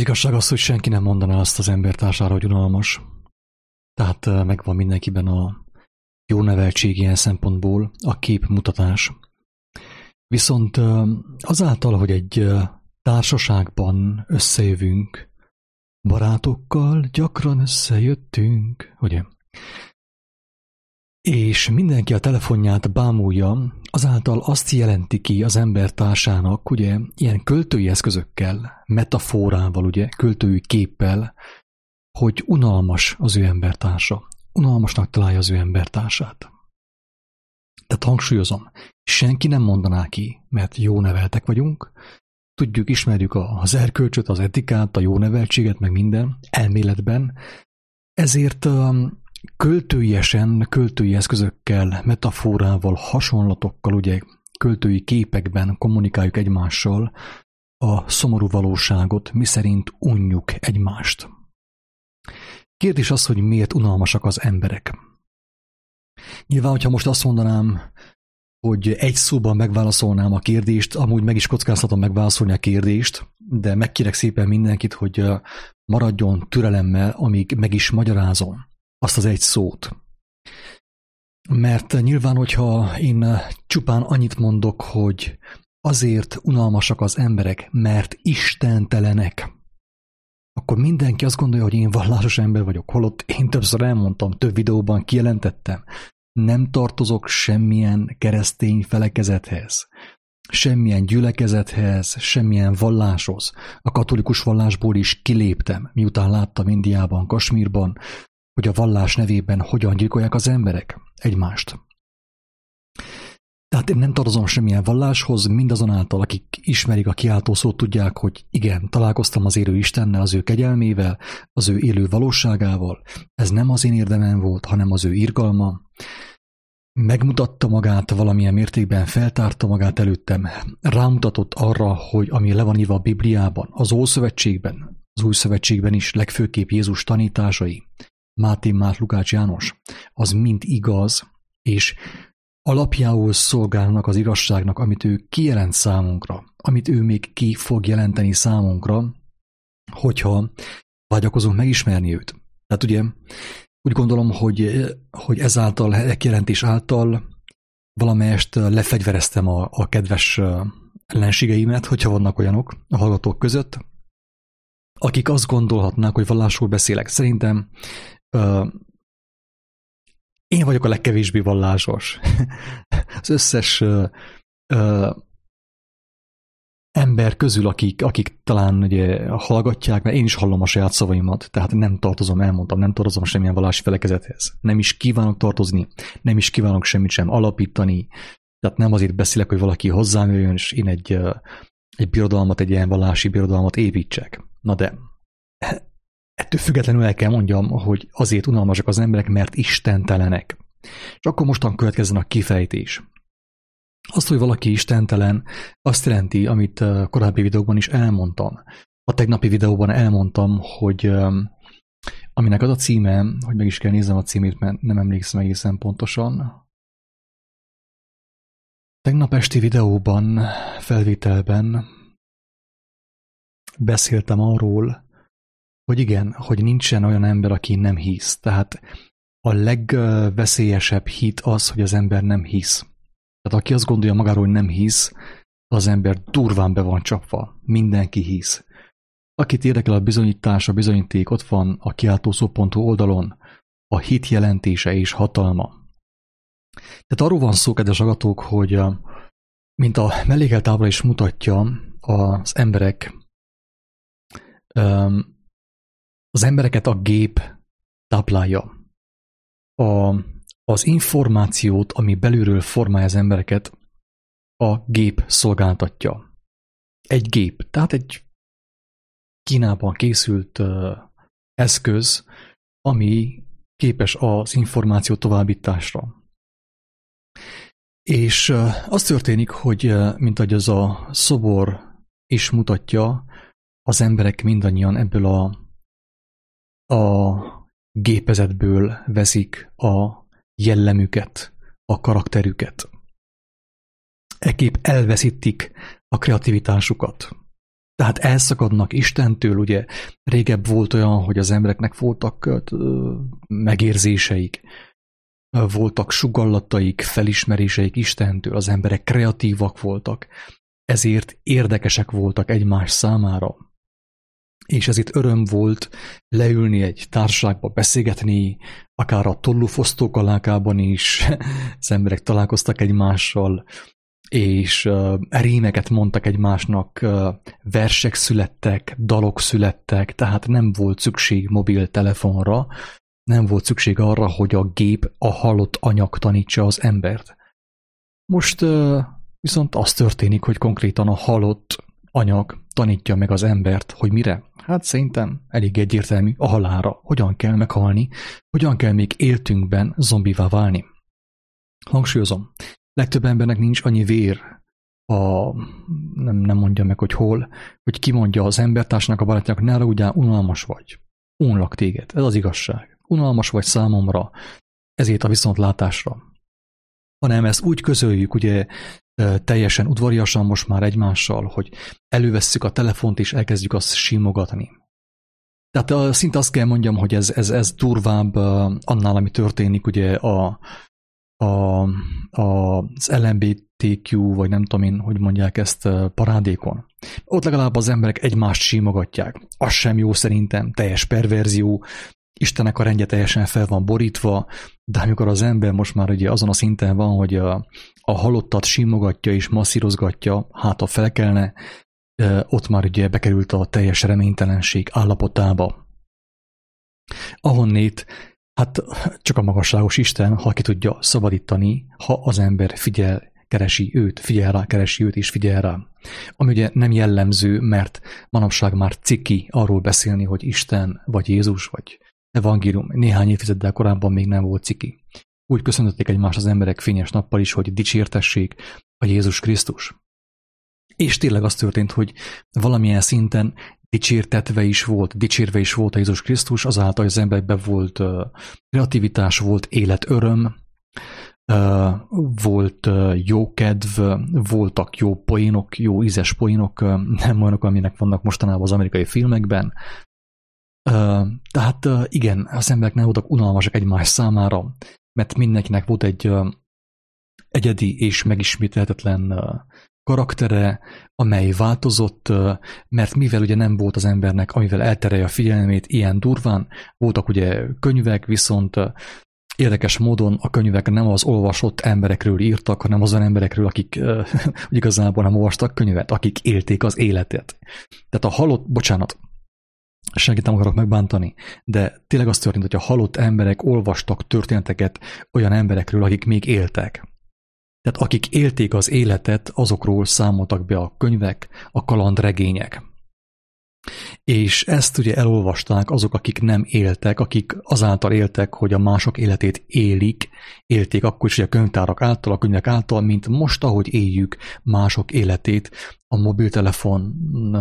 Igazság az, hogy senki nem mondaná azt az embertársára, hogy unalmas. Tehát megvan mindenkiben a jó neveltség ilyen szempontból, a képmutatás. Viszont azáltal, hogy egy társaságban összejövünk, barátokkal gyakran összejöttünk, ugye? És mindenki a telefonját bámulja, azáltal azt jelenti ki az embertársának, ugye, ilyen költői eszközökkel, metaforával, ugye, költői képpel, hogy unalmas az ő embertársa. Unalmasnak találja az ő embertársát. Tehát hangsúlyozom, senki nem mondaná ki, mert jó neveltek vagyunk, tudjuk, ismerjük az erkölcsöt, az etikát, a jó neveltséget, meg minden, elméletben, ezért költőiesen, költői eszközökkel, metaforával, hasonlatokkal, ugye, költői képekben kommunikáljuk egymással a szomorú valóságot, miszerint unjuk egymást. Kérdés az, hogy miért unalmasak az emberek. Nyilván, hogyha most azt mondanám, hogy egy szóban megválaszolnám a kérdést, amúgy meg is kockáztatom megválaszolni a kérdést, de megkérek szépen mindenkit, hogy maradjon türelemmel, amíg meg is magyarázom azt az egy szót. Mert nyilván, hogyha én csupán annyit mondok, hogy azért unalmasak az emberek, mert istentelenek, akkor mindenki azt gondolja, hogy én vallásos ember vagyok, holott én többször elmondtam, több videóban kijelentettem, nem tartozok semmilyen keresztény felekezethez, semmilyen gyülekezethez, semmilyen valláshoz. A katolikus vallásból is kiléptem, miután láttam Indiában, Kasmírban, hogy a vallás nevében hogyan gyilkolják az emberek egymást. Tehát én nem tartozom semmilyen valláshoz, mindazonáltal, akik ismerik a kiáltó szót, tudják, hogy igen, találkoztam az élő Istennel, az ő kegyelmével, az ő élő valóságával. Ez nem az én érdemem volt, hanem az ő irgalma. Megmutatta magát valamilyen mértékben, feltárta magát előttem, rámutatott arra, hogy ami le van írva a Bibliában, az Ószövetségben, az Új Szövetségben is, legfőképp Jézus tanításai, Máté, Márk, Lukács, János, az mind igaz, és alapjául szolgálnak az igazságnak, amit ő kijelent számunkra, amit ő még ki fog jelenteni számunkra, hogyha vágyakozunk megismerni őt. Tehát ugye úgy gondolom, hogy ezáltal, a jelentés által valamelyest lefegyvereztem a kedves ellenségeimet, hogyha vannak olyanok a hallgatók között, akik azt gondolhatnák, hogy vallásról beszélek. Szerintem én vagyok a legkevésbé vallásos. Az összes ember közül, akik talán ugye hallgatják, mert én is hallom a saját szavaimat, tehát nem tartozom, elmondtam, nem tartozom semmilyen vallási felekezethez. Nem is kívánok tartozni, nem is kívánok semmit sem alapítani, tehát nem azért beszélek, hogy valaki hozzám jöjjön, és én egy birodalmat, egy ilyen vallási birodalmat építsek. Na de ettől függetlenül el kell mondjam, hogy azért unalmasak az emberek, mert istentelenek. És akkor mostan következzen a kifejtés. Azt, hogy valaki istentelen, azt jelenti, amit korábbi videókban is elmondtam. A tegnapi videóban elmondtam, hogy aminek az a címe, hogy meg is kell néznem a címét, mert nem emlékszem egészen pontosan. Tegnap esti videóban, felvételben beszéltem arról, hogy igen, hogy nincsen olyan ember, aki nem hisz. Tehát a legveszélyesebb hit az, hogy az ember nem hisz. Tehát aki azt gondolja magáról, hogy nem hisz, az ember durván be van csapva. Mindenki hisz. Akit érdekel a bizonyítás, a bizonyíték, ott van a kiáltószó.hu oldalon a hit jelentése és hatalma. Tehát arról van szó, kedves agatók, hogy mint a mellékelt ábra is mutatja, az embereket a gép táplálja. Az információt, ami belülről formálja az embereket, a gép szolgáltatja. Egy gép, tehát egy Kínában készült eszköz, ami képes az információ továbbításra. És az történik, hogy mint ahogy az a szobor is mutatja, az emberek mindannyian ebből a gépezetből veszik a jellemüket, a karakterüket. Ekképp elveszítik a kreativitásukat. Tehát elszakadnak Istentől, ugye régebb volt olyan, hogy az embereknek voltak megérzéseik, voltak sugallataik, felismeréseik Istentől, az emberek kreatívak voltak, ezért érdekesek voltak egymás számára. És ezért öröm volt leülni egy társaságba, beszélgetni, akár a tollufosztó kalákában is, az emberek találkoztak egymással, és rímeket mondtak egymásnak, versek születtek, dalok születtek, tehát nem volt szükség mobiltelefonra, nem volt szükség arra, hogy a gép, a halott anyag tanítsa az embert. Most viszont az történik, hogy konkrétan a halott anyag tanítja meg az embert, hogy mire? Hát szerintem elég egyértelmű, a halálra. Hogyan kell meghalni, hogyan kell még éltünkben zombivá válni. Hangsúlyozom, legtöbb embernek nincs annyi vér, nem mondja meg, hogy hol, hogy kimondja az embertársnak, a barátjának, ne rúgjál, unalmas vagy. Unlak téged, ez az igazság. Unalmas vagy számomra, ezért a viszontlátásra. Hanem ezt úgy közöljük, ugye teljesen udvariasan most már egymással, hogy elővesszük a telefont és elkezdjük azt simogatni. Tehát szinte azt kell mondjam, hogy ez durvább annál, ami történik ugye az LMBTQ, vagy nem tudom én, hogy mondják ezt, parádékon. Ott legalább az emberek egymást símogatják. Az sem jó szerintem, teljes perverzió, Istennek a rendje teljesen fel van borítva, de amikor az ember most már ugye azon a szinten van, hogy a halottat simogatja és masszírozgatja, hát ha felkelne, ott már ugye bekerült a teljes reménytelenség állapotába. Ahonnét, hát csak a magasságos Isten, ha ki tudja szabadítani, ha az ember keresi őt és figyel rá. Ami ugye nem jellemző, mert manapság már ciki arról beszélni, hogy Isten, vagy Jézus, vagy evangélium. Néhány évtizeddel korábban még nem volt ciki. Úgy köszöntötték egymást az emberek fényes nappal is, hogy dicsértessék a Jézus Krisztus. És tényleg az történt, hogy valamilyen szinten dicsérve is volt a Jézus Krisztus, azáltal, hogy az emberekben volt kreativitás, volt életöröm, volt jó kedv, voltak jó poénok, jó ízes poénok, nem olyanok, aminek vannak mostanában az amerikai filmekben. Tehát igen, az emberek nem voltak unalmasak egymás számára, mert mindenkinek volt egy egyedi és megismételhetetlen karaktere, amely változott, mert mivel ugye nem volt az embernek, amivel elterelje a figyelmét ilyen durván, voltak ugye könyvek, viszont érdekes módon a könyvek nem az olvasott emberekről írtak, hanem azon emberekről, akik igazából nem olvastak könyvet, akik élték az életet. Tehát a halott, senkit nem akarok megbántani, de tényleg az történt, hogy a halott emberek olvastak történeteket olyan emberekről, akik még éltek. Tehát akik élték az életet, azokról számoltak be a könyvek, a kalandregények. És ezt ugye elolvasták azok, akik nem éltek, akik azáltal éltek, hogy a mások életét élték akkor is a könyvtárak által, a könyvek által, mint most, ahogy éljük mások életét a mobiltelefon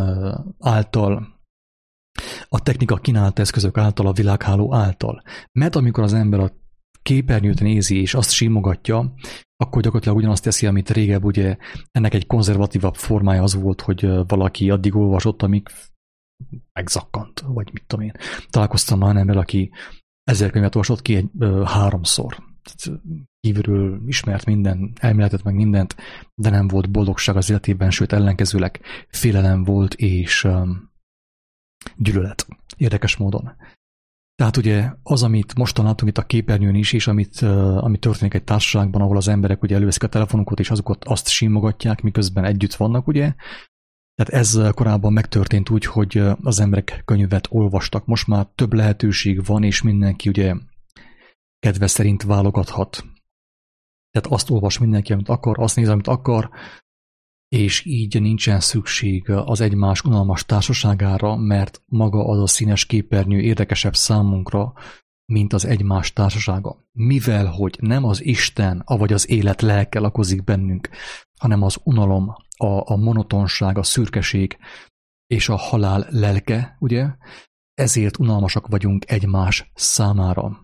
által, a technika kínálta eszközök által, a világháló által. Mert amikor az ember a képernyőt nézi és azt simogatja, akkor gyakorlatilag ugyanazt teszi, amit régebb, ugye ennek egy konzervatívabb formája az volt, hogy valaki addig olvasott, amíg megzakkant, vagy mit tudom én. Találkoztam már emberrel, aki 1000 könyvet olvasott ki 3-szor. Kívülről ismert minden elméletet, meg mindent, de nem volt boldogság az életében, sőt ellenkezőleg félelem volt, és gyűlölet. Érdekes módon. Tehát ugye az, amit mostan látunk itt a képernyőn is, és ami történik egy társaságban, ahol az emberek ugye előveszik a telefonukat, és azokat azt simogatják, miközben együtt vannak, ugye. Tehát ez korábban megtörtént úgy, hogy az emberek könyvet olvastak. Most már több lehetőség van, és mindenki ugye kedve szerint válogathat. Tehát azt olvas mindenki, amit akar, azt néz, amit akar, és így nincsen szükség az egymás unalmas társaságára, mert maga az a színes képernyő érdekesebb számunkra, mint az egymás társasága. Mivel, hogy nem az Isten, avagy az élet lelke lakozik bennünk, hanem az unalom, a monotonság, a szürkeség és a halál lelke, ugye? Ezért unalmasak vagyunk egymás számára.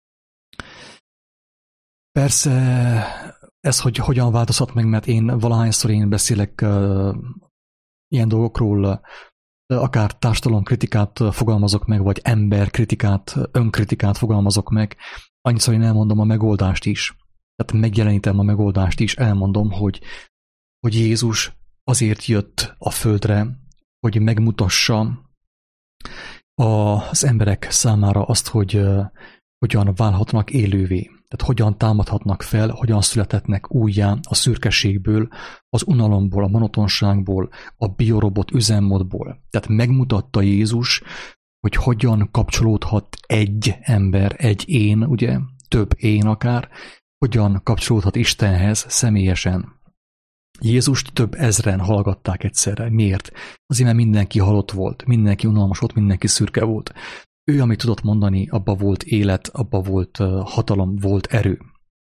Persze ez, hogy hogyan változhat meg, mert én valahányszor beszélek ilyen dolgokról akár társadalomkritikát fogalmazok meg, vagy emberkritikát, önkritikát fogalmazok meg, annyiszor én elmondom a megoldást is. Tehát megjelenítem a megoldást is, elmondom, hogy Jézus azért jött a földre, hogy megmutassa az emberek számára azt, hogy hogyan válhatnak élővé. Tehát hogyan támadhatnak fel, hogyan születhetnek újjá a szürkeségből, az unalomból, a monotonságból, a biorobot üzemmódból. Tehát megmutatta Jézus, hogy hogyan kapcsolódhat egy ember, egy én, ugye, több én akár, hogyan kapcsolódhat Istenhez személyesen. Jézust több ezren hallgatták egyszerre. Miért? Azért, mert mindenki halott volt, mindenki unalmas volt, mindenki szürke volt. Ő, amit tudott mondani, abba volt élet, abba volt hatalom, volt erő.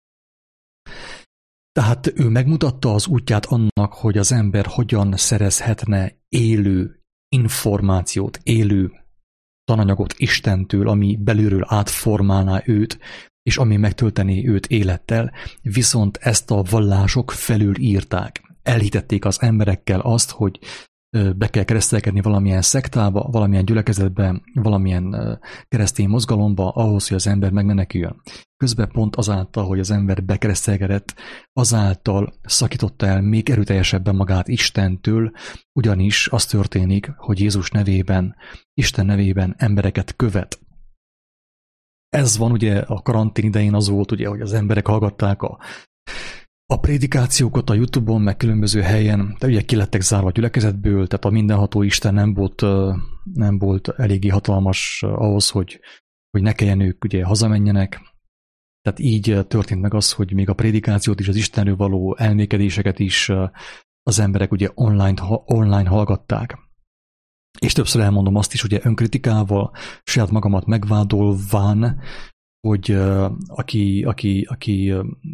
Tehát ő megmutatta az útját annak, hogy az ember hogyan szerezhetne élő információt, élő tananyagot Istentől, ami belülről átformálná őt, és ami megtöltené őt élettel, viszont ezt a vallások felülírták. Elhitették az emberekkel azt, hogy be kell keresztelkedni valamilyen szektába, valamilyen gyülekezetbe, valamilyen keresztény mozgalomba, ahhoz, hogy az ember megmeneküljön. Közben pont azáltal, hogy az ember bekeresztelkedett, azáltal szakította el még erőteljesebben magát Istentől, ugyanis az történik, hogy Jézus nevében, Isten nevében embereket követ. Ez van ugye a karantén idején, az volt ugye, hogy az emberek hallgatták a prédikációkat a YouTube-on, meg különböző helyen, de ugye ki lettek zárva a gyülekezetből, tehát a mindenható Isten nem volt eléggé hatalmas ahhoz, hogy ne kelljen ők ugye hazamenjenek. Tehát így történt meg az, hogy még a prédikációt is, az Istenről való elmékedéseket is az emberek ugye online hallgatták. És többször elmondom azt is, ugye önkritikával, saját magamat megvádolván, hogy aki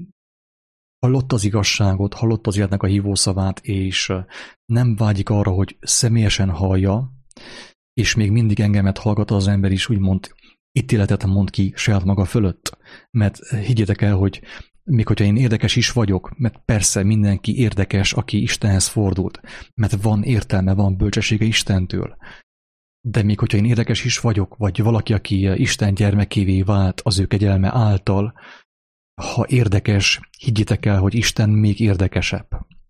hallotta az igazságot, hallotta az életnek a hívószavát, és nem vágyik arra, hogy személyesen hallja, és még mindig engemet hallgat az ember is, úgymond ítéletet mond ki saját maga fölött. Mert higgyétek el, hogy még hogyha én érdekes is vagyok, mert persze mindenki érdekes, aki Istenhez fordult, mert van értelme, van bölcsessége Istentől. De még hogyha én érdekes is vagyok, vagy valaki, aki Isten gyermekévé vált az ő kegyelme által, ha érdekes, higgyétek el, hogy Isten még érdekesebb.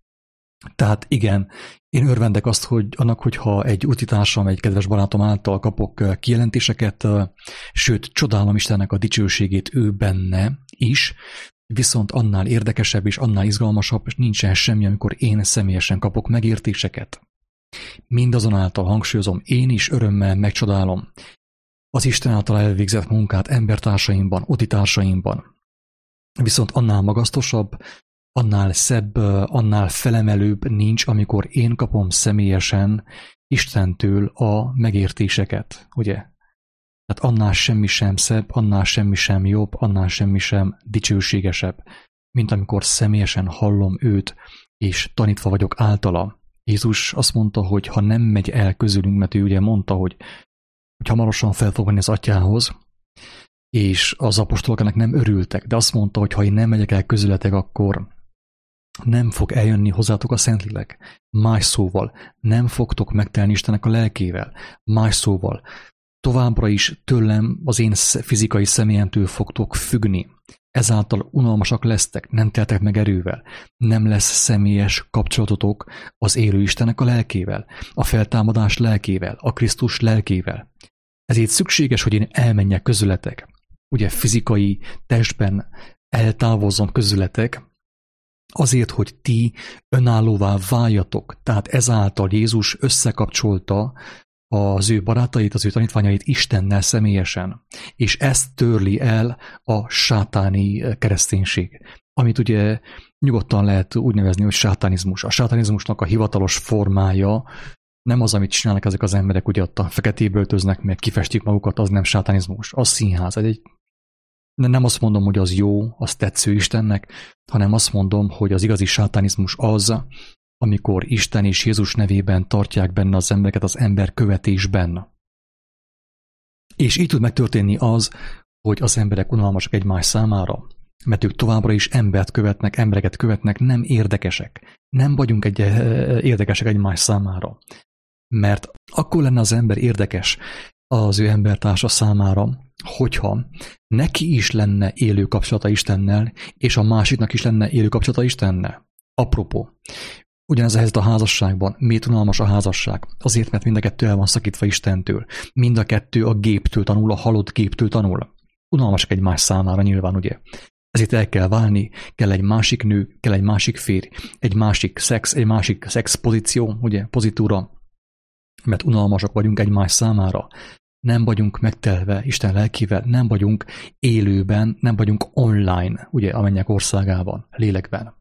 Tehát igen, én örvendek azt, hogy annak, hogyha egy utitársam, egy kedves barátom által kapok kijelentéseket, sőt, csodálom Istennek a dicsőségét ő benne is, viszont annál érdekesebb és annál izgalmasabb, és nincsen semmi, amikor én személyesen kapok megértéseket. Mindazonáltal hangsúlyozom, én is örömmel megcsodálom az Isten által elvégzett munkát embertársaimban, utitársaimban. Viszont annál magasztosabb, annál szebb, annál felemelőbb nincs, amikor én kapom személyesen Istentől a megértéseket, ugye? Tehát annál semmi sem szebb, annál semmi sem jobb, annál semmi sem dicsőségesebb, mint amikor személyesen hallom őt, és tanítva vagyok általa. Jézus azt mondta, hogy ha nem megy el közülünk, mert ő ugye mondta, hogy hamarosan fel fog menni az atyához, és az apostolok ennek nem örültek, de azt mondta, hogy ha én nem megyek el közületek, akkor nem fog eljönni hozzátok a Szentlélek. Más szóval, nem fogtok megtelni Istennek a lelkével. Más szóval, továbbra is tőlem, az én fizikai személyemtől fogtok függni. Ezáltal unalmasak lesztek, nem teltek meg erővel. Nem lesz személyes kapcsolatotok az élő Istennek a lelkével, a feltámadás lelkével, a Krisztus lelkével. Ezért szükséges, hogy én elmenjek közületek. Ugye fizikai testben eltávozzon közületek, azért, hogy ti önállóvá váljatok. Tehát ezáltal Jézus összekapcsolta az ő barátait, az ő tanítványait Istennel személyesen. És ezt törli el a sátáni kereszténység, amit ugye nyugodtan lehet úgy nevezni, hogy sátánizmus. A sátánizmusnak a hivatalos formája nem az, amit csinálnak ezek az emberek, ugye ott a feketéből öltöznek, meg kifestik magukat, az nem sátánizmus, az színház. Nem azt mondom, hogy az jó, az tetsző Istennek, hanem azt mondom, hogy az igazi sátánizmus az, amikor Isten és Jézus nevében tartják benne az embereket az ember követésben. És így tud megtörténni az, hogy az emberek unalmasak egymás számára. mert ők továbbra is embereket követnek, nem érdekesek. Nem vagyunk érdekesek egymás számára. Mert akkor lenne az ember érdekes az ő embertársa számára, hogyha neki is lenne élő kapcsolata Istennel, és a másiknak is lenne élő kapcsolata Istennel. Apropó, ugyanez a helyzet a házasságban. Miért unalmas a házasság? Azért, mert mind a kettő el van szakítva Istentől. Mind a kettő a géptől tanul, a halott géptől tanul. Unalmasak egymás számára nyilván, ugye? Ezért el kell válni, kell egy másik nő, kell egy másik férj, egy másik szex pozíció, ugye, pozitúra, mert unalmasak vagyunk egymás számára. Nem vagyunk megtelve Isten lelkével, nem vagyunk élőben, nem vagyunk online, ugye, a mennyek országában, lélekben.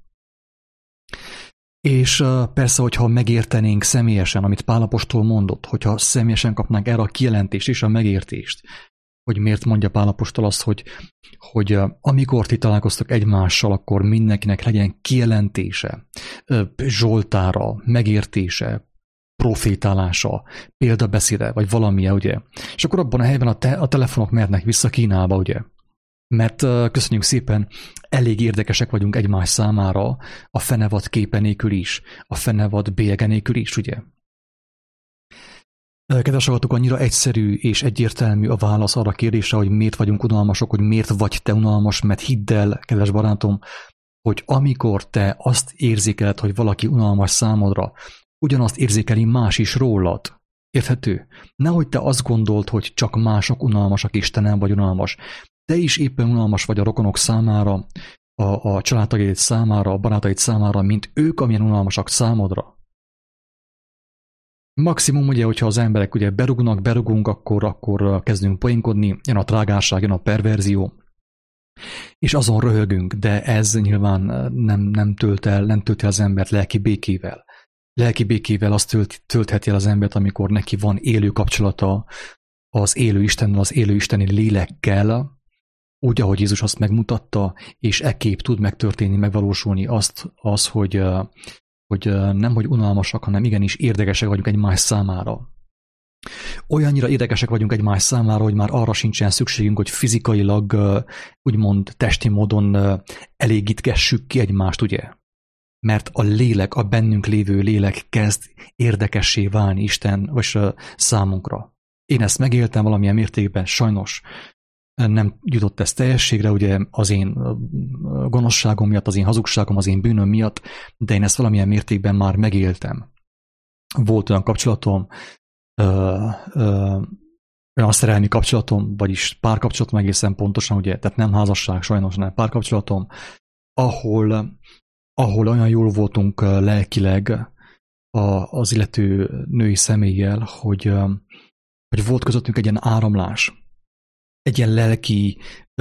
És persze, hogyha megértenénk személyesen, amit Pál apostol mondott, hogyha személyesen kapnánk erre a kijelentést és a megértést, hogy miért mondja Pál apostol azt, hogy amikor ti találkoztok egymással, akkor mindenkinek legyen kijelentése, zsoltára, megértése, profétálása, példabeszéde, vagy valamilyen, ugye. És akkor abban a helyben a telefonok mehetnek vissza Kínába, ugye. Mert köszönjük szépen, elég érdekesek vagyunk egymás számára, a fenevad képe nélkül is, a fenevad bélyege nélkül is, ugye. Kedves hallgatók, annyira egyszerű és egyértelmű a válasz arra a kérdésre, hogy miért vagyunk unalmasok, hogy miért vagy te unalmas, mert hidd el, kedves barátom, hogy amikor te azt érzékeled, hogy valaki unalmas számodra, ugyanazt érzékeli más is rólad. Érthető? Nehogy te azt gondold, hogy csak mások unalmasak, és te nem vagy unalmas. Te is éppen unalmas vagy a rokonok számára, a családtagjaid számára, a barátaid számára, mint ők, amilyen unalmasak számodra. Maximum ugye, hogyha az emberek ugye berugunk, akkor kezdünk poénkodni, jön a trágárság, jön a perverzió, és azon röhögünk, de ez nyilván nem tölt el az embert lelki békével. Lelki békével azt töltheti el az embert, amikor neki van élő kapcsolata az élő Istennel, az élő isteni lélekkel, úgy, ahogy Jézus azt megmutatta, és ekképp tud megtörténni, megvalósulni hogy nem, hogy unalmasak, hanem igenis érdekesek vagyunk egymás számára. Olyannyira érdekesek vagyunk egymás számára, hogy már arra sincsen szükségünk, hogy fizikailag, úgymond testi módon elégítgessük ki egymást, ugye? Mert a lélek, a bennünk lévő lélek kezd érdekessé válni Isten vagy számunkra. Én ezt megéltem valamilyen mértékben, sajnos nem jutott ez teljességre, ugye az én gonoszságom miatt, az én hazugságom, az én bűnöm miatt, de én ezt valamilyen mértékben már megéltem. Volt olyan kapcsolatom, olyan szerelmi kapcsolatom, vagyis párkapcsolatom egészen pontosan, ugye, tehát nem házasság sajnos, hanem párkapcsolatom, ahol olyan jól voltunk lelkileg az illető női személlyel, hogy volt közöttünk egy ilyen áramlás, egy ilyen lelki,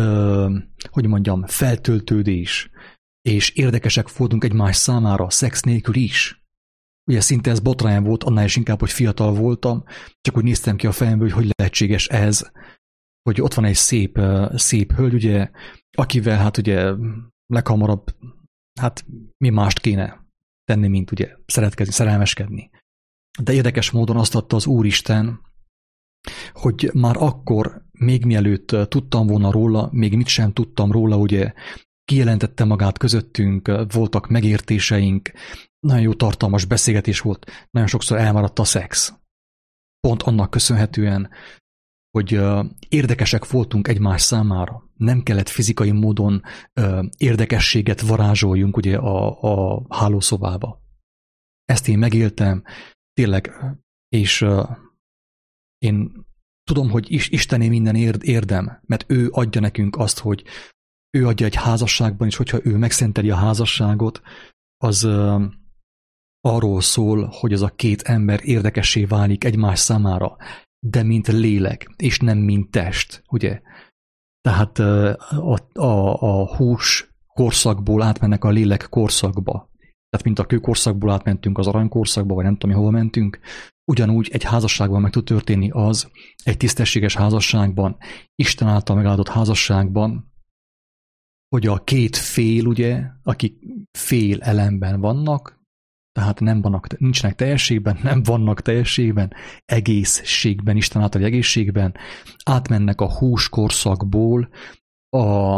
feltöltődés, és érdekesek voltunk egymás számára, szex nélkül is. Ugye szinte ez botrány volt, annál is inkább, hogy fiatal voltam, csak úgy néztem ki a fejemből, hogy lehetséges ez, hogy ott van egy szép hölgy, ugye, akivel hát ugye leghamarabb, hát mi mást kéne tenni, mint ugye szeretkezni, szerelmeskedni. De érdekes módon azt adta az Úristen, hogy már akkor, még mielőtt tudtam volna róla, még mit sem tudtam róla, ugye kijelentette magát közöttünk, voltak megértéseink, nagyon jó tartalmas beszélgetés volt, nagyon sokszor elmaradt a szex. Pont annak köszönhetően, hogy érdekesek voltunk egymás számára. Nem kellett fizikai módon érdekességet varázsoljunk ugye a hálószobába. Ezt én megéltem, tényleg, és én tudom, hogy Istené minden érdem, mert ő adja nekünk azt, hogy ő adja egy házasságban, és hogyha ő megszenteli a házasságot, az arról szól, hogy az a két ember érdekessé válik egymás számára, de mint lélek, és nem mint test, ugye? Tehát a hús korszakból átmennek a lélek korszakba. Tehát mint a kőkorszakból átmentünk az aranykorszakba, vagy nem tudom, hova mentünk, ugyanúgy egy házasságban meg tud történni az, egy tisztességes házasságban, Isten által megáldott házasságban, hogy a két fél, ugye, akik fél elemben vannak, tehát nincsenek teljességben, nem vannak teljességben, egészségben, Isten által egészségben, átmennek a hús korszakból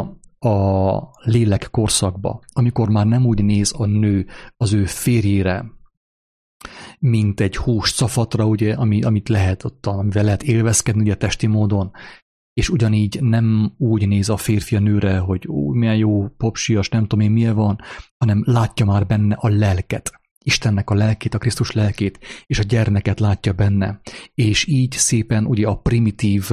a lélek korszakba, amikor már nem úgy néz a nő az ő férjére, mint egy hús cafatra, ugye, amit lehet ott, amivel lehet élvezkedni ugye testi módon, és ugyanígy nem úgy néz a férfi a nőre, hogy milyen jó popsias, nem tudom én milyen van, hanem látja már benne a lelket. Istennek a lelkét, a Krisztus lelkét, és a gyermeket látja benne. És így szépen ugye a primitív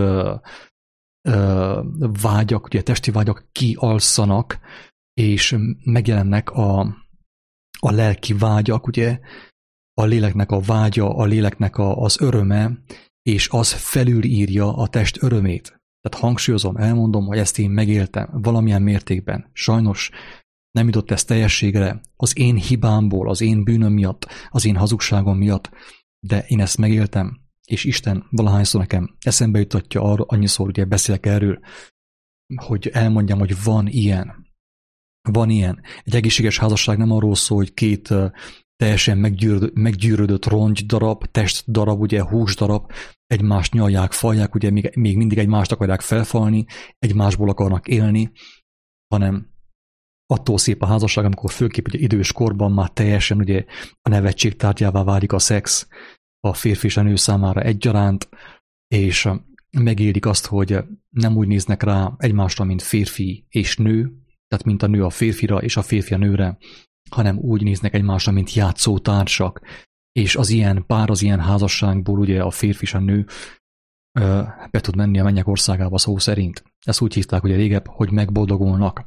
vágyak, ugye testi vágyak kialszanak, és megjelennek a lelki vágyak, ugye, a léleknek a vágya, a léleknek az öröme, és az felülírja a test örömét. Tehát hangsúlyozom, elmondom, hogy ezt én megéltem valamilyen mértékben. Sajnos nem jutott ez teljességre az én hibámból, az én bűnöm miatt, az én hazugságom miatt, de én ezt megéltem, és Isten valahányszor nekem eszembe jutatja arra, annyiszor ugye beszélek erről, hogy elmondjam, hogy van ilyen. Van ilyen. Egy egészséges házasság nem arról szól, hogy két teljesen meggyűrődött rongydarab, testdarab, ugye húsdarab, egymást nyalják, falják, ugye még mindig egymást akarják felfalni, egymásból akarnak élni, hanem attól szép a házasság, amikor főképp ugye idős korban már teljesen ugye a nevetség tárgyává válik a szex a férfi és a nő számára egyaránt, és megélik azt, hogy nem úgy néznek rá egymásra, mint férfi és nő, tehát mint a nő a férfira és a férfi a nőre, hanem úgy néznek egymásra, mint játszótársak, és az ilyen pár, az ilyen házasságból ugye a férfi és a nő be tud menni a mennyek országába szó szerint. Ezt úgy hívták ugye régebb, hogy megboldogulnak.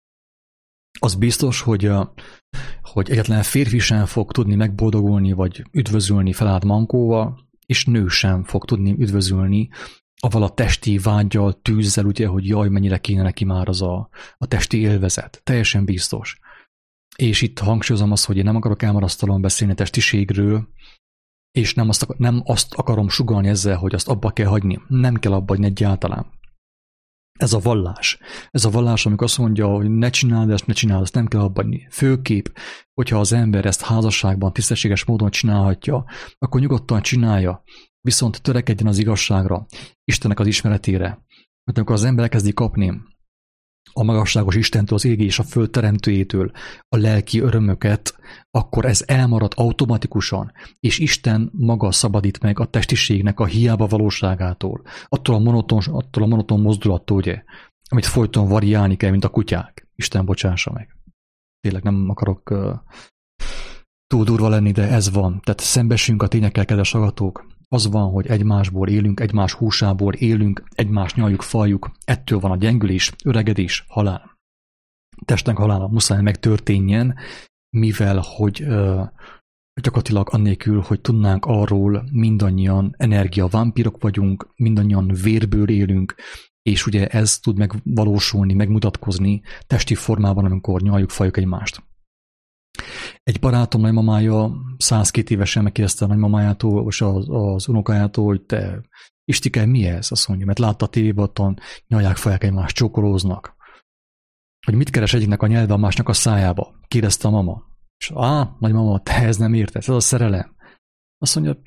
Az biztos, hogy egyetlen férfi sem fog tudni megboldogulni, vagy üdvözülni felállt mankóval, és nő sem fog tudni üdvözülni avval a testi vággyal, tűzzel, ugye, hogy jaj, mennyire kéne neki már az a testi élvezet. Teljesen biztos. És itt hangsúlyozom azt, hogy én nem akarok elmarasztalóan beszélni a testiségről, és nem azt akarom sugallni ezzel, hogy azt abba kell hagyni. Nem kell abba hagyni egyáltalán. Ez a vallás. Ez a vallás, amikor azt mondja, hogy ne csináld ezt, nem kell abba hagyni. Főképp, hogyha az ember ezt házasságban tisztességes módon csinálhatja, akkor nyugodtan csinálja, viszont törekedjen az igazságra, Istennek az ismeretére. Mert amikor az ember elkezdi kapni a magasságos Istentől, az ég és a föld teremtőjétől a lelki örömöket, akkor ez elmarad automatikusan, és Isten maga szabadít meg a testiségnek a hiába valóságától, attól a monoton mozdulattól, ugye, amit folyton variálni kell, mint a kutyák. Isten bocsássa meg. Tényleg nem akarok túl durva lenni, de ez van. Tehát szembesülünk a tényekkel, kedves hallgatók. Az van, hogy egymásból élünk, egymás húsából élünk, egymást nyaljuk, faljuk, ettől van a gyengülés, öregedés, halál. Testnek halála muszáj megtörténjen, mivel hogy gyakorlatilag annélkül, hogy tudnánk arról, mindannyian energiavámpírok vagyunk, mindannyian vérből élünk, és ugye ez tud megvalósulni, megmutatkozni testi formában, amikor nyaljuk, faljuk egymást. Egy barátom nagymamája 102 évesen megkérdezte a nagymamájától, és az unokájától, hogy te, Istike, mi ez? Azt mondja, mert látta a tévében, nyalják, falják egymást, csókolóznak. Hogy mit keres egyiknek a nyelve, a másnak a szájába? Kérdezte a mama. És nagymama, te ez nem értesz, ez a szerelem. Azt mondja,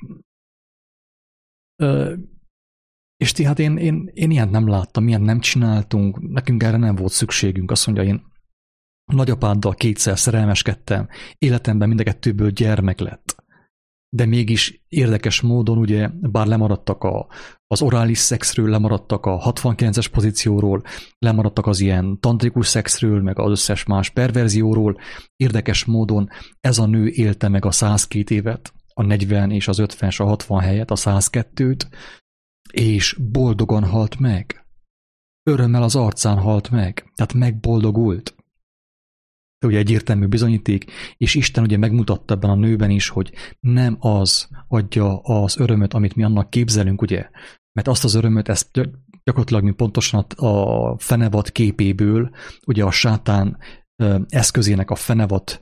és hát én ilyet nem láttam, ilyet nem csináltunk, nekünk erre nem volt szükségünk. Azt mondja, én nagyapáddal 2-szer szerelmeskedtem, életemben mind a 2-ből gyermek lett. De mégis érdekes módon, ugye, bár lemaradtak az orális szexről, lemaradtak a 69-es pozícióról, lemaradtak az ilyen tantrikus szexről, meg az összes más perverzióról, érdekes módon ez a nő élte meg a 102 évet, a 40 és az 50 és a 60 helyett, a 102-t, és boldogan halt meg. Örömmel az arcán halt meg, tehát megboldogult. Ugye egyértelmű bizonyíték, és Isten ugye megmutatta ebben a nőben is, hogy nem az adja az örömöt, amit mi annak képzelünk, ugye? Mert azt az örömöt, ezt gyakorlatilag mi pontosan a fenevad képéből, ugye a sátán eszközének, a fenevad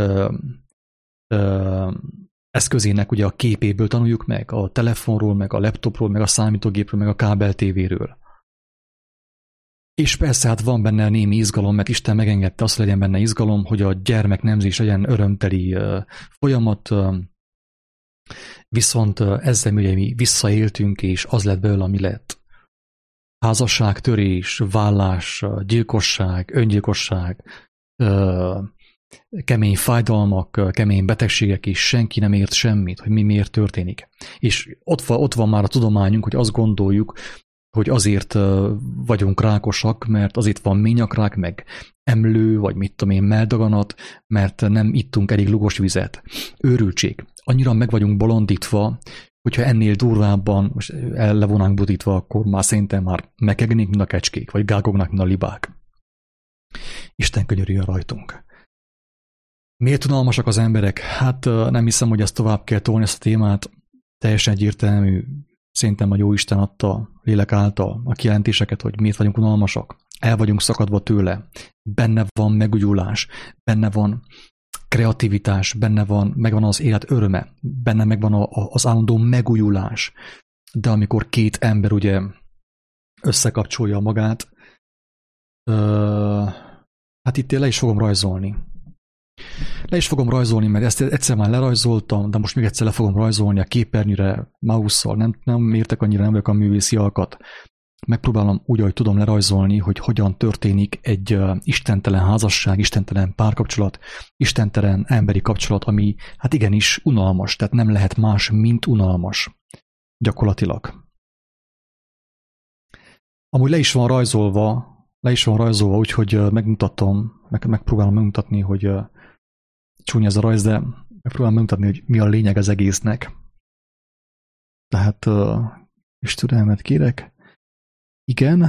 eszközének ugye a képéből tanuljuk meg, a telefonról, meg a laptopról, meg a számítógépről, meg a kábel tévéről. És persze hát van benne némi izgalom, mert Isten megengedte azt, legyen benne izgalom, hogy a gyermeknemzés legyen örömteli folyamat, viszont ezzel ugye mi visszaéltünk, és az lett belőle, ami lett. házasságtörés, vállás, gyilkosság, öngyilkosság, kemény fájdalmak, kemény betegségek, és senki nem ért semmit, hogy mi miért történik. És ott van már a tudományunk, hogy azt gondoljuk, hogy azért vagyunk rákosak, mert azért van ményakrák, meg emlő, vagy mit tudom én, melldaganat, mert nem ittunk elég lugos vizet. Őrültség. Annyira meg vagyunk bolondítva, hogyha ennél durvábban, most le vonánk budítva, akkor már szerintem már mekegnénk, mint a kecskék, vagy gágognak, mint a libák. Isten könyörüljön rajtunk. Miért unalmasak az emberek? Hát nem hiszem, hogy ezt tovább kell tolni, ezt a témát. Teljesen egyértelmű. Szerintem a Jóisten adta lélek által a kijelentéseket, hogy miért vagyunk unalmasak. El vagyunk szakadva tőle. Benne van megújulás, benne van kreativitás, megvan az élet öröme, benne megvan az állandó megújulás. De amikor két ember ugye összekapcsolja magát, hát itt le is fogom rajzolni. Mert ezt egyszer már lerajzoltam, de most még egyszer le fogom rajzolni a képernyőre mouse-szal. Nem értek annyira, nem vagyok a művészi alkat. Megpróbálom úgy, ahogy tudom lerajzolni, hogy hogyan történik egy istentelen házasság, istentelen párkapcsolat, istentelen emberi kapcsolat, ami hát igenis unalmas, tehát nem lehet más, mint unalmas. Gyakorlatilag. Amúgy le is van rajzolva, úgyhogy megpróbálom megmutatni, hogy csúnya ez a rajz, de megpróbálom megmutatni, hogy mi a lényeg az egésznek. Tehát és türelmet kérek. Igen.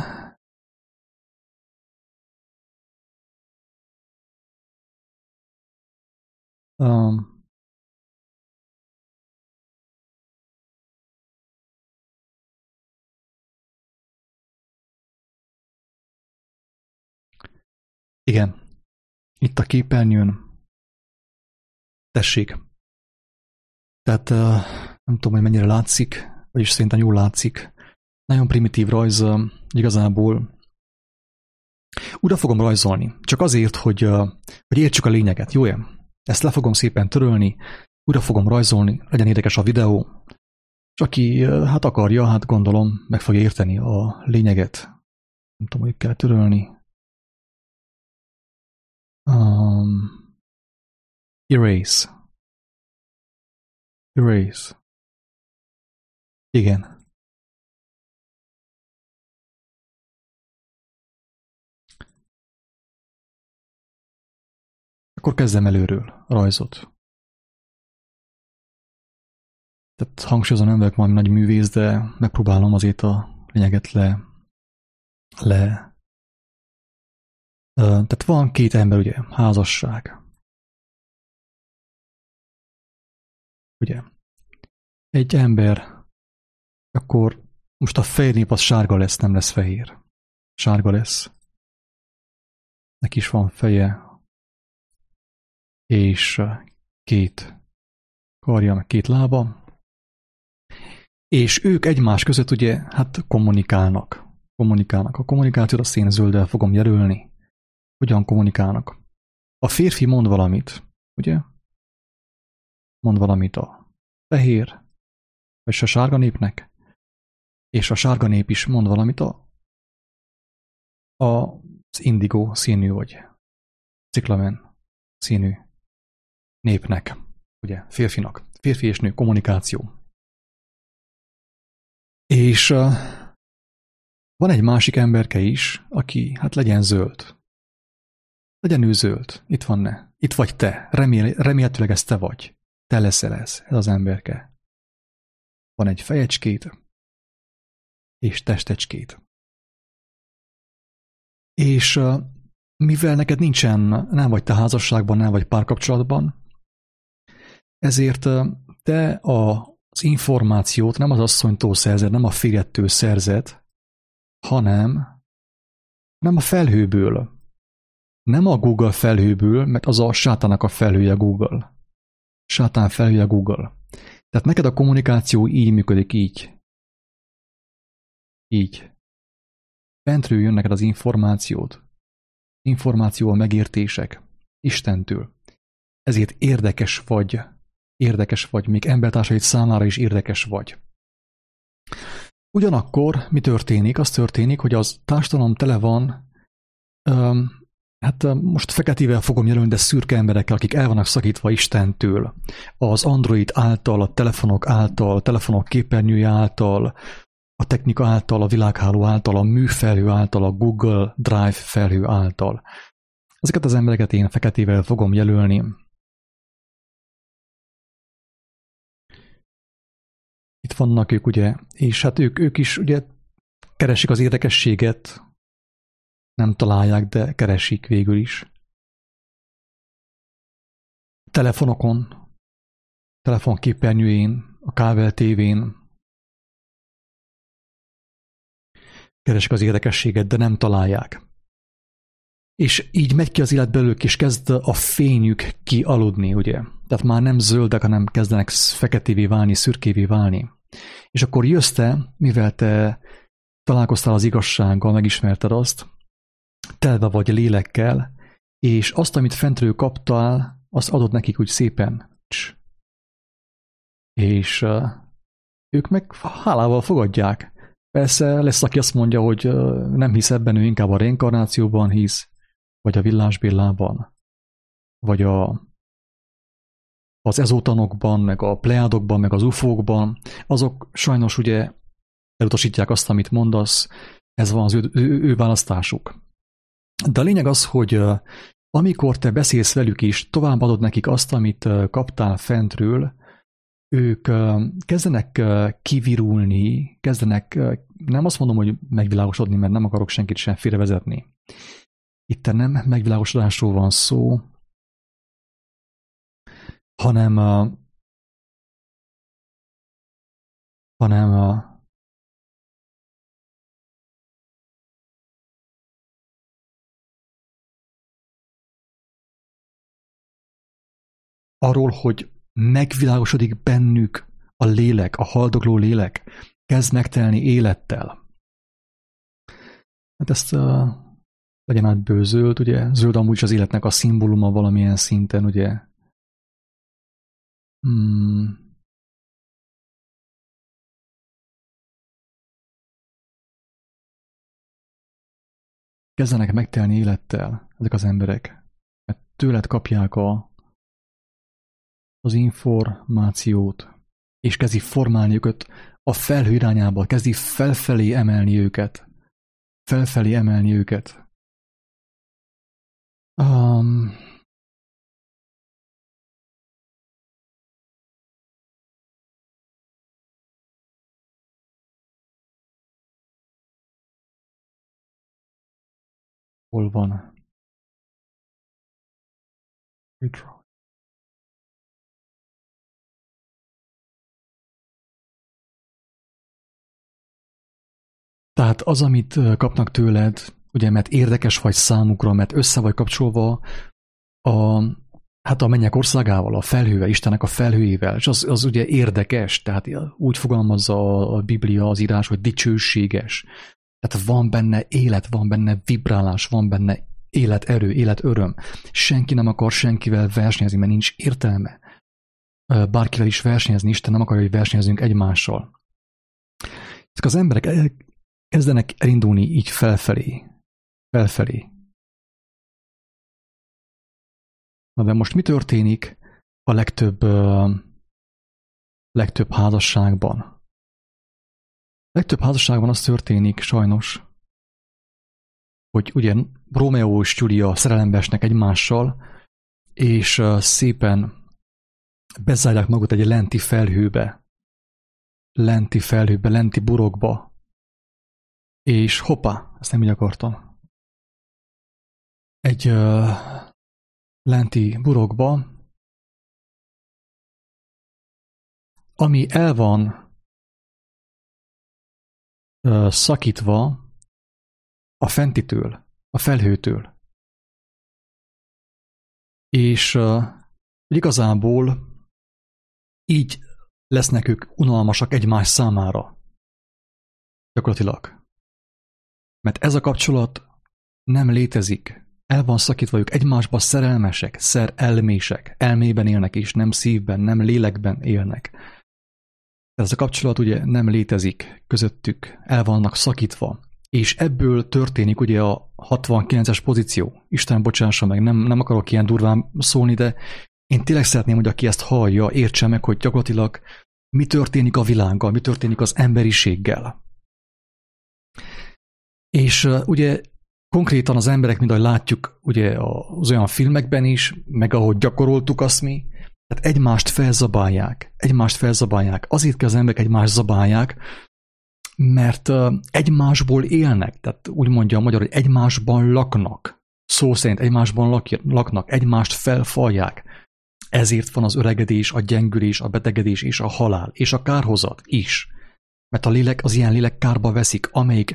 Igen. Itt a képernyőn. Tessék. Tehát nem tudom, hogy mennyire látszik, vagyis szerintem jól látszik. Nagyon primitív rajz, igazából. Újra fogom rajzolni, csak azért, hogy értsük a lényeget, jó-e? Ezt le fogom szépen törölni, újra fogom rajzolni, legyen érdekes a videó. És aki hát akarja, hát gondolom, meg fogja érteni a lényeget. Nem tudom, hogy kell törölni. Erase. Igen. Akkor kezdem előről a rajzot. Tehát hangsúlyozom, nem vagyok valami nagy művész, de megpróbálom azért a lényeget tehát van két ember, ugye, házasság. Ugye, egy ember, akkor most a fehér nép az sárga lesz, nem lesz fehér. Sárga lesz. Neki is van feje, és két karja, meg két lába. És ők egymás között ugye, hát kommunikálnak. A kommunikációt azt én zölddel fogom jelölni. Hogyan kommunikálnak? A férfi mond valamit, ugye? Mond valamit a fehér, és a sárga népnek, és a sárga nép is mond valamit az indigó színű, vagy ciklamen színű népnek, ugye, férfinak. Férfi és nő kommunikáció. És van egy másik emberke is, aki, hát legyen zöld. Legyen ő zöld. Itt van ne. Itt vagy te. Remélhetőleg ez te vagy. Te leszel ez az emberke. Van egy fejecskét, és testecskét. És mivel neked nem vagy te házasságban, nem vagy párkapcsolatban, ezért te az információt nem az asszonytól szerzed, nem a férjettől szerzed, hanem a felhőből. Nem a Google felhőből, mert az a sátának a felhője Google. Sátán felhője Google. Tehát neked a kommunikáció így működik, így. Így. Bentről jön neked az információt. Információ a megértések. Istentől. Ezért érdekes vagy, még embertársaid számára is érdekes vagy. Ugyanakkor mi történik? Az történik, hogy az társadalom tele van, most feketével fogom jelölni, de szürke emberekkel, akik el vannak szakítva Istentől. Az Android által, a telefonok által, a telefonok képernyője által, a technika által, a világháló által, a műfelhő által, a Google Drive felhő által. Ezeket az embereket én feketével fogom jelölni. Itt vannak ők, ugye, és hát ők is ugye keresik az érdekességet, nem találják, de keresik végül is. Telefonokon, telefonképernyőjén, a kábel tévén keresik az érdekességet, de nem találják. És így megy ki az élet belőlük, és kezd a fényük kialudni, ugye? Tehát már nem zöldek, hanem kezdenek feketévé válni, szürkévé válni. És akkor jössz te, mivel te találkoztál az igazsággal, megismerted azt, telve vagy lélekkel, és azt, amit fentről kaptál, azt adod nekik úgy szépen. És ők meg hálával fogadják. Persze lesz, aki azt mondja, hogy nem hisz ebben, ő inkább a reinkarnációban hisz, vagy a villásbillában, vagy az ezótanokban, meg a pleádokban, meg az ufókban. Azok sajnos ugye elutasítják azt, amit mondasz, ez van az ő választásuk. De a lényeg az, hogy amikor te beszélsz velük is, továbbadod nekik azt, amit kaptál fentről, ők kezdenek kivirulni, kezdenek, nem azt mondom, hogy megvilágosodni, mert nem akarok senkit sem félrevezetni. Itt nem megvilágosodásról van szó, hanem arról, hogy megvilágosodik bennük a lélek, a haldokló lélek, kezd megtelni élettel. Hát ezt legyen át bőzöld, ugye? Zöld amúgy is az életnek a szimbóluma valamilyen szinten, ugye? Kezdenek megtelni élettel ezek az emberek. Mert tőled kapják az információt, és kezdi formálni őket a felhő irányába, kezdi felfelé emelni őket. Felfelé emelni őket. Hol van? Tehát az, amit kapnak tőled, ugye, mert érdekes vagy számukra, mert össze vagy kapcsolva a mennyek országával, a felhővel, Istennek a felhőjével, és az ugye érdekes, tehát úgy fogalmazza a Biblia, az írás, hogy dicsőséges. Tehát van benne élet, van benne vibrálás, van benne életerő, életöröm. Senki nem akar senkivel versenyezni, mert nincs értelme. Bárkivel is versenyezni, Isten nem akarja, hogy versenyezünk egymással. Ezek az emberek kezdenek elindulni így felfelé. Na de most mi történik a legtöbb házasságban? A legtöbb házasságban az történik sajnos, hogy ugye Rómeó és Júlia szerelembe esnek egymással, és szépen bezárják magukat egy lenti felhőbe, lenti burokba, és hoppá, ezt nem így akartam. Egy lenti burokba, ami el van szakítva a fentitől, a felhőtől. És igazából így lesznek ők unalmasak egymás számára. Gyakorlatilag. Mert ez a kapcsolat nem létezik. El van szakítva, ők egymásba szerelmesek, szerelmések. Elmében élnek és nem szívben, nem lélekben élnek. ez a kapcsolat ugye nem létezik közöttük, el vannak szakítva, és ebből történik ugye a 69-es pozíció. Isten bocsássa meg, nem akarok ilyen durván szólni, de én tényleg szeretném, hogy aki ezt hallja, értse meg, hogy gyakorlatilag mi történik a világgal, mi történik az emberiséggel. És ugye konkrétan az emberek, mint ahogy látjuk ugye az olyan filmekben is, meg ahogy gyakoroltuk azt mi, tehát egymást felzabálják. Azért kell az emberek egymást zabálják, mert egymásból élnek, tehát úgy mondja a magyar, hogy egymásban laknak. Szó szerint egymásban laknak, egymást felfalják. Ezért van az öregedés, a gyengülés, a betegedés és a halál, és a kárhozat is. Mert a lélek, az ilyen lélek kárba veszik, amelyik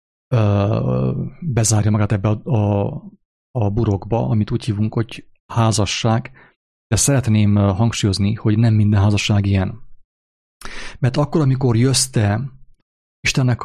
bezárja magát ebbe a burokba, amit úgy hívunk, hogy házasság, de szeretném hangsúlyozni, hogy nem minden házasság ilyen. Mert akkor, amikor jössz te Istennek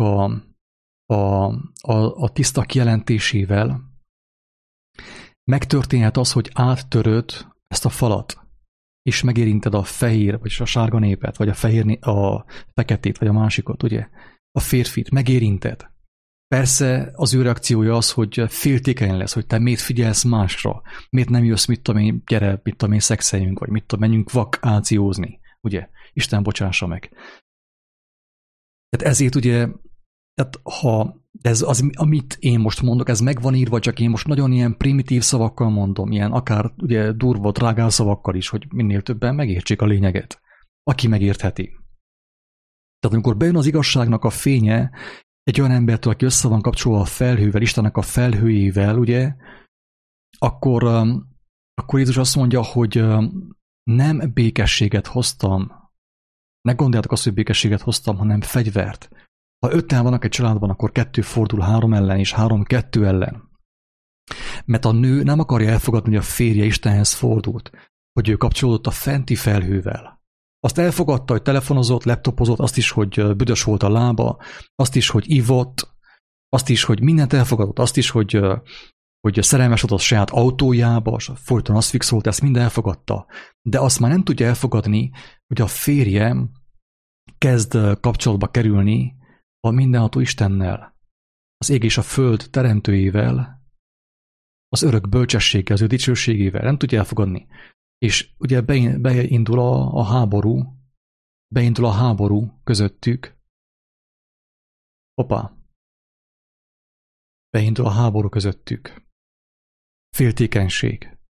a tiszta kijelentésével, megtörténhet az, hogy áttöröd ezt a falat, és megérinted a fehér, vagy a sárga népet, vagy a feketét, vagy a másikot, ugye? A férfit, megérinted. Persze az ő reakciója az, hogy féltékeny lesz, hogy te miért figyelsz másra, miért nem jössz, gyere, szexeljünk, vagy menjünk vakációzni, ugye? Isten bocsássa meg. Tehát ezért ugye, tehát ha ez az, amit én most mondok, ez meg van írva, csak én most nagyon ilyen primitív szavakkal mondom, ilyen akár ugye durva, drágál szavakkal is, hogy minél többen megértsék a lényeget, aki megértheti. Tehát amikor bejön az igazságnak a fénye, egy olyan embertől, aki össze van kapcsolva a felhővel, Istennek a felhőjével, ugye, akkor Jézus azt mondja, hogy nem békességet hoztam, ne gondoljátok azt, hogy békességet hoztam, hanem fegyvert. Ha 5-en vannak egy családban, akkor 2 fordul 3 ellen, és 3 2 ellen. Mert a nő nem akarja elfogadni, hogy a férje Istenhez fordult, hogy ő kapcsolódott a fenti felhővel. Azt elfogadta, hogy telefonozott, laptopozott, azt is, hogy büdös volt a lába, azt is, hogy ivott, azt is, hogy mindent elfogadott, azt is, hogy szerelmes volt a saját autójába, és folyton azt fixolt, ezt mind elfogadta. De azt már nem tudja elfogadni, hogy a férje kezd kapcsolatba kerülni a mindenható Istennel, az ég és a föld teremtőjével, az örök bölcsességgel, az ő dicsőségével. Nem tudja elfogadni. És ugye beindul a háború közöttük. Beindul a háború közöttük. Féltékenység.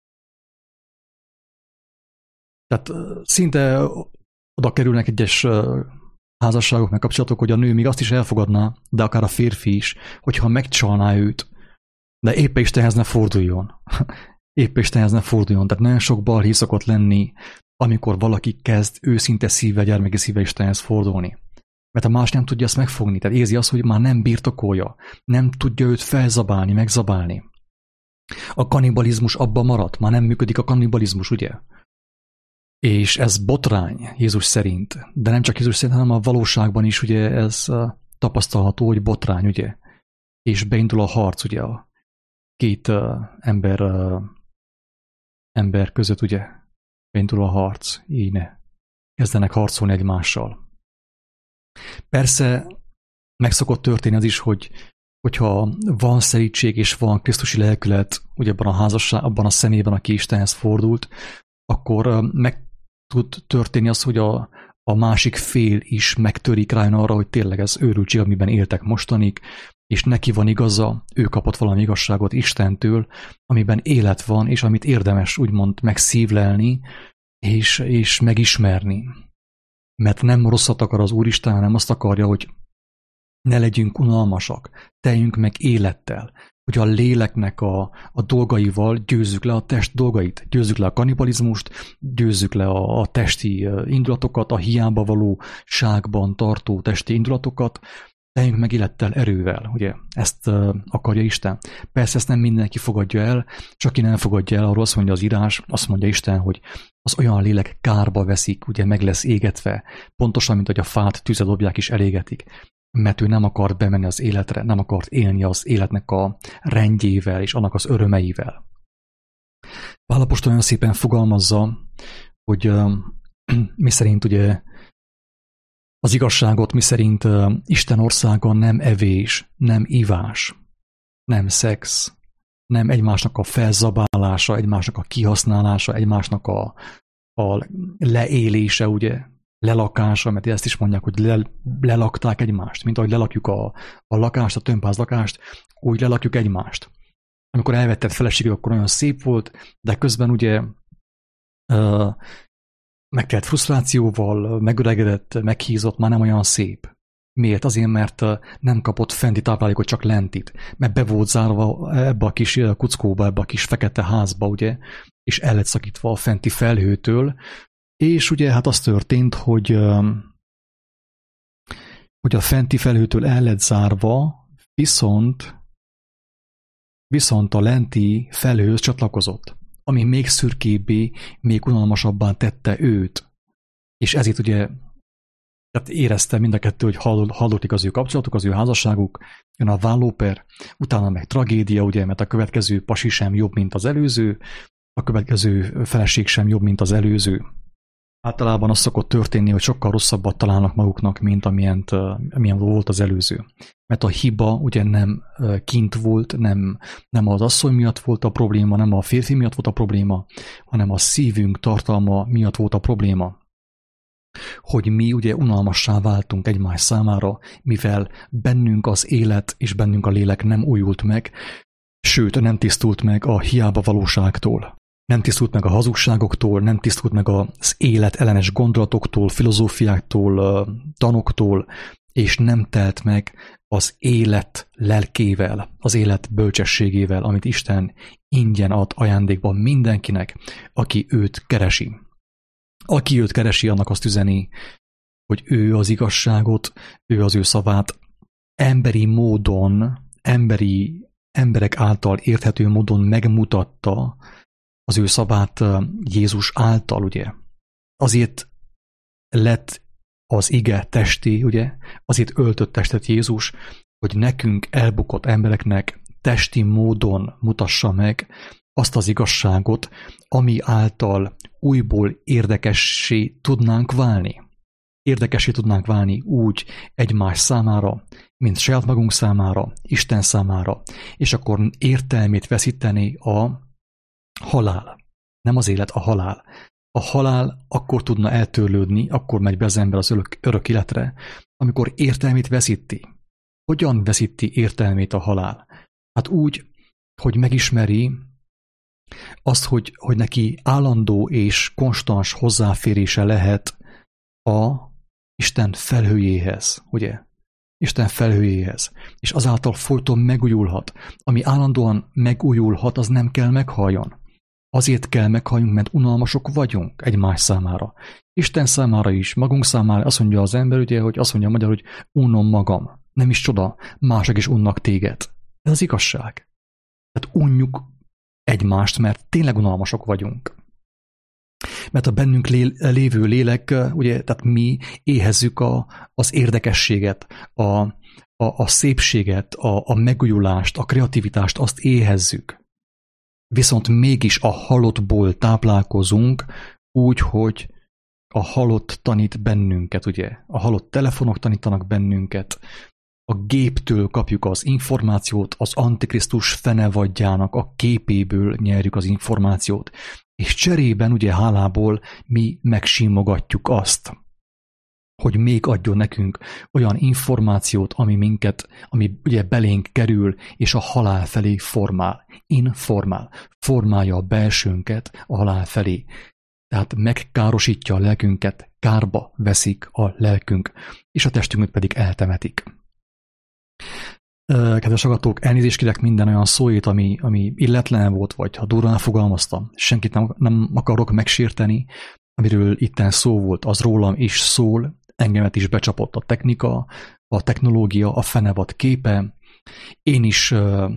Tehát szinte oda kerülnek egyes házasságok, meg kapcsolatok, hogy a nő még azt is elfogadná, de akár a férfi is, hogyha megcsalná őt, de épp Istenhez ne forduljon. Tehát nagyon sok balhé szokott lenni, amikor valaki kezd őszinte szívvel, gyermeki szívvel Istenhez fordulni. Mert a más nem tudja ezt megfogni, tehát érzi azt, hogy már nem birtokolja, nem tudja őt felzabálni, megzabálni. A kannibalizmus abba maradt, már nem működik a kannibalizmus, ugye? És ez botrány Jézus szerint, de nem csak Jézus szerint, hanem a valóságban is ugye ez tapasztalható, hogy botrány, ugye? És beindul a harc, ugye, a két ember között, ugye? Beindul a harc, így ne. Kezdenek harcolni egymással. Persze meg szokott történni az is, hogyha van szelídség és van krisztusi lelkület, ugye abban a házasság, abban a személyben, aki Istenhez fordult, akkor meg tud történni az, hogy a másik fél is megtörik rájön arra, hogy tényleg ez őrültség, amiben éltek mostanig, és neki van igaza, ő kapott valami igazságot Istentől, amiben élet van, és amit érdemes úgymond megszívlelni, és megismerni. Mert nem rosszat akar az Úristen, hanem azt akarja, hogy ne legyünk unalmasak, teljünk meg élettel, hogy a léleknek a dolgaival győzzük le a test dolgait, győzzük le a kannibalizmust, győzzük le a testi indulatokat, a hiába való ságban tartó testi indulatokat, teljünk meg élettel, erővel, ugye? Ezt akarja Isten. Persze ezt nem mindenki fogadja el, csak aki nem fogadja el, arról azt mondja az írás, azt mondja Isten, hogy az olyan lélek kárba veszik, ugye meg lesz égetve, pontosan, mint hogy a fát tűzre dobják és elégetik. Mert ő nem akart bemenni az életre, nem akart élni az életnek a rendjével és annak az örömeivel. Pál apostol olyan szépen fogalmazza, hogy mi szerint ugye az igazságot, miszerint Isten országa nem evés, nem ivás, nem szex, nem egymásnak a felzabálása, egymásnak a kihasználása, egymásnak a leélése, ugye, lelakása, mert ezt is mondják, hogy lelakták egymást, mint ahogy lelakjuk a lakást, a tömbházlakást, úgy lelakjuk egymást. Amikor elvetted feleségét, akkor olyan szép volt, de közben ugye megtelt frusztrációval, megöregedett, meghízott, már nem olyan szép. Miért? Azért, mert nem kapott fenti táplálékot, csak lentit. Mert be volt zárva ebbe a kis kuckóba, ebbe a kis fekete házba, ugye, és el lett szakítva a fenti felhőtől, és ugye hát az történt, hogy a fenti felhőtől el lett zárva, viszont a lenti felhőhöz csatlakozott, ami még szürkébbé, még unalmasabbá tette őt. És ezért ugye tehát érezte mind a kettő, hogy hallotik az ő kapcsolatuk, az ő házasságuk, jön a vállóper, utána meg tragédia, ugye, mert a következő pasi sem jobb, mint az előző, a következő feleség sem jobb, mint az előző. Általában az szokott történni, hogy sokkal rosszabbat találnak maguknak, mint amilyen volt az előző. Mert a hiba ugye nem kint volt, nem az asszony miatt volt a probléma, nem a férfi miatt volt a probléma, hanem a szívünk tartalma miatt volt a probléma. Hogy mi ugye unalmassá váltunk egymás számára, mivel bennünk az élet és bennünk a lélek nem újult meg, sőt nem tisztult meg a hiába valóságtól. Nem tisztult meg a hazugságoktól, nem tisztult meg az élet ellenes gondolatoktól, filozófiáktól, tanoktól, és nem telt meg az élet lelkével, az élet bölcsességével, amit Isten ingyen ad ajándékban mindenkinek, aki őt keresi. Aki őt keresi, annak azt üzeni, hogy ő az igazságot, ő az ő szavát emberi módon, emberek által érthető módon megmutatta, az ő szavát Jézus által, ugye. Azért lett az ige testé, ugye, azért öltött testet Jézus, hogy nekünk elbukott embereknek testi módon mutassa meg azt az igazságot, ami által újból érdekessé tudnánk válni. Érdekessé tudnánk válni úgy egymás számára, mint saját magunk számára, Isten számára, és akkor értelmét veszíteni a halál. Nem az élet, a halál. A halál akkor tudna eltörlődni, akkor megy be az ember az örök életre, amikor értelmét veszíti. Hogyan veszíti értelmét a halál? Hát úgy, hogy megismeri azt, hogy neki állandó és konstans hozzáférése lehet a Isten felhőjéhez, ugye? Isten felhőjéhez. És azáltal folyton megújulhat. Ami állandóan megújulhat, az nem kell meghaljon. Azért kell meghalljunk, mert unalmasok vagyunk egymás számára. Isten számára is, magunk számára. Azt mondja az ember, ugye, hogy azt mondja a magyar, hogy unom magam. Nem is csoda, mások is unnak téged. Ez az igazság. Tehát unjuk egymást, mert tényleg unalmasok vagyunk. Mert a bennünk lévő lélek, ugye, tehát mi éhezzük az érdekességet, a szépséget, a megújulást, a kreativitást, azt éhezzük. Viszont mégis a halottból táplálkozunk úgy, hogy a halott tanít bennünket, ugye? A halott telefonok tanítanak bennünket, a géptől kapjuk az információt, az Antikrisztus fenevadjának a képéből nyerjük az információt, és cserében, ugye hálából mi megsímogatjuk azt, hogy még adjon nekünk olyan információt, ami ugye belénk kerül, és a halál felé formálja a belsőnket a halál felé. Tehát megkárosítja a lelkünket, kárba veszik a lelkünk, és a testünket pedig eltemetik. Kedves hallgatók, elnézést kérek minden olyan szóét, ami illetlen volt, vagy ha durván fogalmaztam. Senkit nem akarok megsérteni, amiről itten szó volt, az rólam is szól, engemet is becsapott a technika, a technológia, a fenevad képe. Én is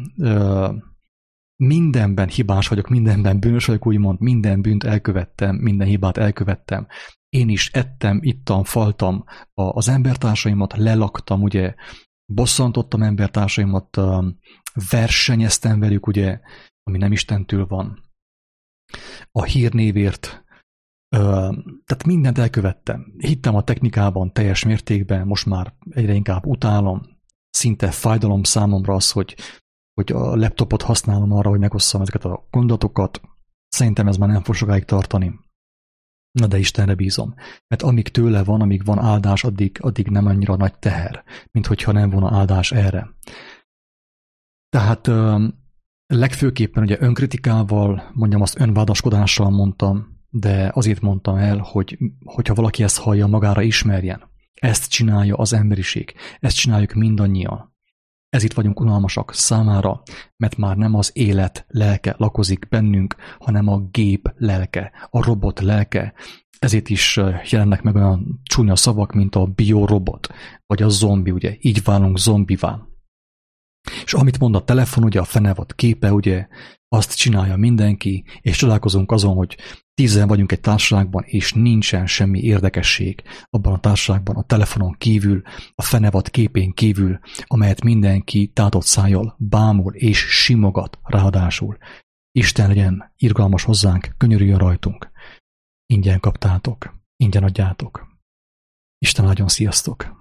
mindenben hibás vagyok, mindenben bűnös vagyok, úgymond minden bűnt elkövettem, minden hibát elkövettem. Én is ettem, ittam, faltam az embertársaimat, lelaktam, ugye, bosszantottam embertársaimat, versenyeztem velük, ugye, ami nem Istentől van. A hírnévért Tehát mindent elkövettem. Hittem a technikában teljes mértékben, most már egyre inkább utálom. Szinte fájdalom számomra az, hogy a laptopot használom arra, hogy megosszam ezeket a gondolatokat. Szerintem ez már nem fog sokáig tartani. Na de Istenre bízom. Mert amíg tőle van, amíg van áldás, addig nem annyira nagy teher, mint hogyha nem volna áldás erre. Tehát legfőképpen ugye önkritikával, mondjam azt önvádaskodással mondtam, de azért mondtam el, hogyha valaki ezt hallja, magára ismerjen. Ezt csinálja az emberiség, ezt csináljuk mindannyian. Ez itt vagyunk unalmasak számára, mert már nem az élet lelke lakozik bennünk, hanem a gép lelke, a robot lelke. Ezért is jelennek meg olyan csúnya szavak, mint a biorobot, vagy a zombi, ugye, így válunk zombivá. És amit mond a telefon, ugye a fenevad képe, ugye, azt csinálja mindenki, és csodálkozunk azon, hogy 10 vagyunk egy társaságban, és nincsen semmi érdekesség abban a társaságban, a telefonon kívül, a fenevad képén kívül, amelyet mindenki tátott szájjal bámul és simogat ráadásul. Isten legyen irgalmas hozzánk, könyörüljön rajtunk. Ingyen kaptátok, ingyen adjátok. Isten áldjon, sziasztok!